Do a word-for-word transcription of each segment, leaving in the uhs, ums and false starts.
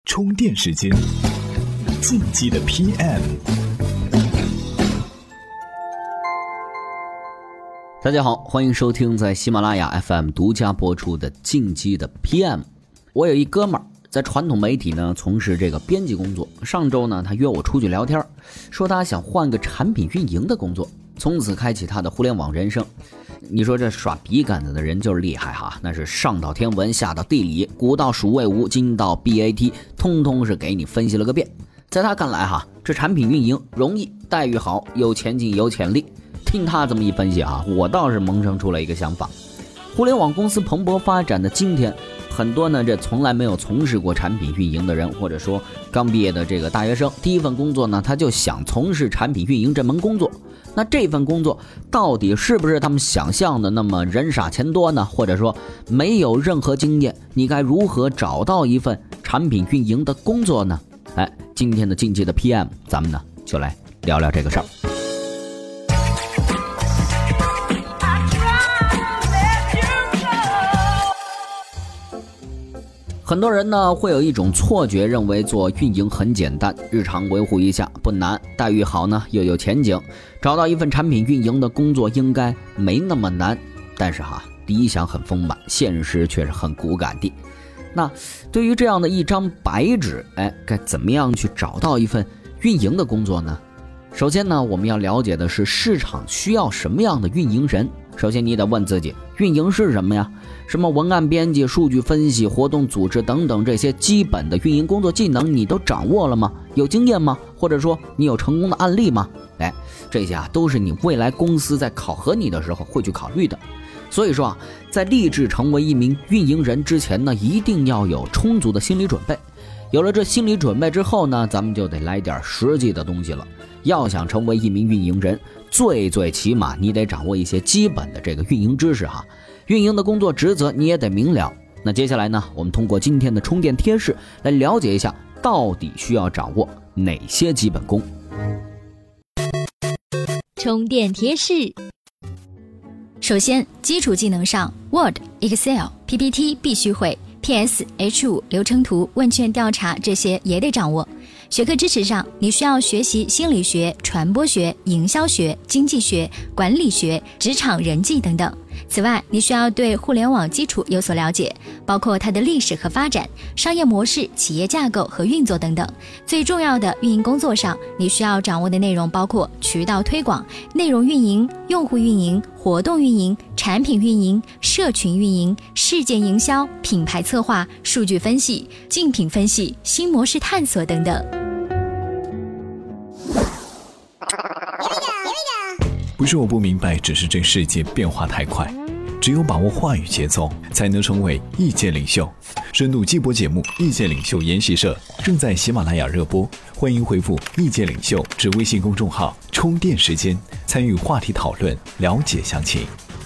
充电时间，进击的 P M。 大家好，欢迎收听在喜马拉雅 F M 独家播出的进击的 P M。 我有一哥们儿在传统媒体呢从事这个编辑工作，上周呢他约我出去聊天，说他想换个产品运营的工作，从此开启他的互联网人生。你说这耍笔杆子的人就是厉害哈，那是上到天文下到地理，古到数位无，今到 B A T， 通通是给你分析了个遍。在他看来哈，这产品运营容易，待遇好，有前景有潜力。听他这么一分析哈，我倒是萌生出了一个想法。互联网公司蓬勃发展的今天，很多呢这从来没有从事过产品运营的人，或者说刚毕业的这个大学生，第一份工作呢他就想从事产品运营这门工作。那这份工作到底是不是他们想象的那么人傻钱多呢？或者说没有任何经验，你该如何找到一份产品运营的工作呢？哎，今天的进击的 P M 咱们呢就来聊聊这个事儿。很多人呢会有一种错觉，认为做运营很简单，日常维护一下不难，待遇好呢又有前景，找到一份产品运营的工作应该没那么难。但是哈，理想很丰满，现实却是很骨感的。那对于这样的一张白纸，哎，该怎么样去找到一份运营的工作呢？首先呢，我们要了解的是市场需要什么样的运营人。首先你得问自己，运营是什么呀？什么文案编辑、数据分析、活动组织等等这些基本的运营工作技能你都掌握了吗？有经验吗？或者说你有成功的案例吗？哎，这些啊都是你未来公司在考核你的时候会去考虑的。所以说啊，在立志成为一名运营人之前呢，一定要有充足的心理准备。有了这心理准备之后呢，咱们就得来点实际的东西了。要想成为一名运营人，最最起码你得掌握一些基本的这个运营知识哈，运营的工作职责你也得明了。那接下来呢，我们通过今天的充电贴士来了解一下，到底需要掌握哪些基本功。 充电贴士。首先，基础技能上 Word、Excel、P P T 必须会， P S、H 五 流程图、问卷调查这些也得掌握。学科知识上，你需要学习心理学、传播学、营销学、经济学、管理学、职场人际等等。此外，你需要对互联网基础有所了解，包括它的历史和发展、商业模式、企业架构和运作等等。最重要的运营工作上，你需要掌握的内容包括渠道推广、内容运营、用户运营、活动运营、产品运营、社群运营、事件营销、品牌策划、数据分析、竞品分析、新模式探索等等。 不是我不明白，只是这世界变化太快，只有把握话语节奏，才能成为意见领袖。深度季播节目《意见领袖研习社》正在喜马拉雅热播，欢迎回复意见领袖至微信公众号充电时间，参与话题讨论，了解详情。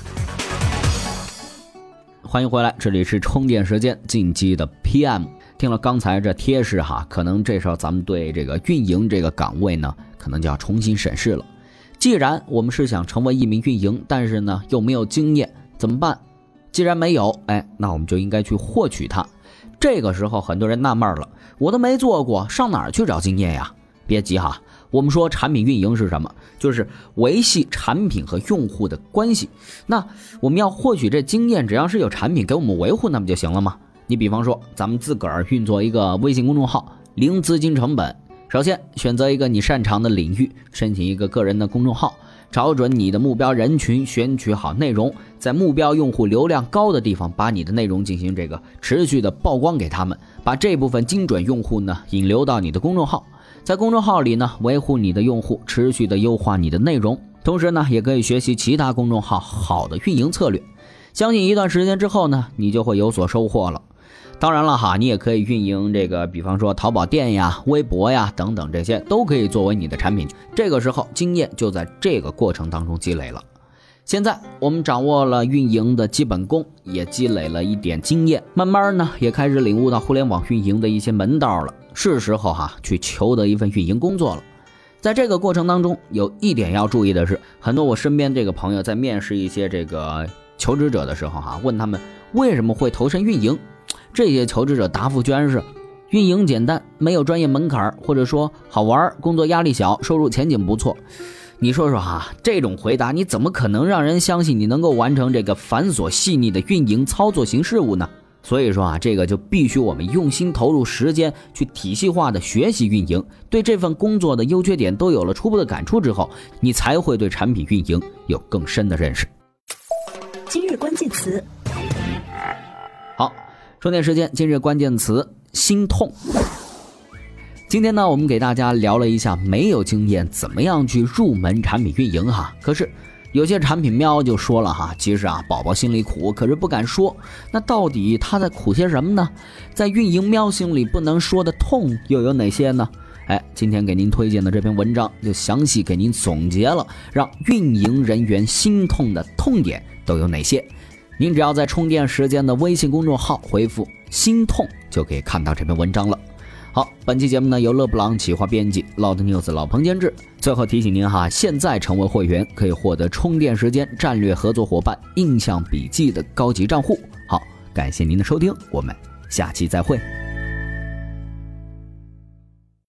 欢迎回来，这里是充电时间进击的 P M。 听了刚才这贴士哈，可能这时候咱们对这个运营这个岗位呢，可能就要重新审视了。既然我们是想成为一名运营，但是呢又没有经验，怎么办？既然没有，哎，那我们就应该去获取它。这个时候很多人纳闷了，我都没做过，上哪儿去找经验呀？别急哈，我们说产品运营是什么？就是维系产品和用户的关系。那我们要获取这经验，只要是有产品给我们维护，那不就行了吗？你比方说咱们自个儿运作一个微信公众号，零资金成本。首先选择一个你擅长的领域，申请一个个人的公众号，找准你的目标人群，选取好内容，在目标用户流量高的地方把你的内容进行这个持续的曝光给他们，把这部分精准用户呢引流到你的公众号，在公众号里呢维护你的用户，持续的优化你的内容，同时呢也可以学习其他公众号好的运营策略。相信一段时间之后呢，你就会有所收获了。当然了哈，你也可以运营这个比方说淘宝店呀、微博呀等等，这些都可以作为你的产品。这个时候经验就在这个过程当中积累了。现在我们掌握了运营的基本功，也积累了一点经验，慢慢呢也开始领悟到互联网运营的一些门道了，是时候哈去求得一份运营工作了。在这个过程当中，有一点要注意的是，很多我身边这个朋友在面试一些这个求职者的时候哈，问他们为什么会投身运营，这些求职者答复居然是运营简单，没有专业门槛，或者说好玩，工作压力小，收入前景不错。你说说哈，这种回答你怎么可能让人相信你能够完成这个繁琐细腻的运营操作型事务呢？所以说啊，这个就必须我们用心投入时间去体系化的学习运营，对这份工作的优缺点都有了初步的感触之后，你才会对产品运营有更深的认识。 今日关键词。 好，充电时间，今日关键词心痛。今天呢，我们给大家聊了一下没有经验怎么样去入门产品运营哈。可是有些产品喵就说了哈，其实啊，宝宝心里苦，可是不敢说。那到底他在苦些什么呢？在运营喵心里不能说的痛又有哪些呢？哎，今天给您推荐的这篇文章就详细给您总结了让运营人员心痛的痛点都有哪些。您只要在充电时间的微信公众号回复心痛就可以看到这篇文章了。好，本期节目呢由勒布朗企划编辑， Loud News 老彭监制。最后提醒您哈，现在成为会员可以获得充电时间战略合作伙伴印象笔记的高级账户。好，感谢您的收听，我们下期再会。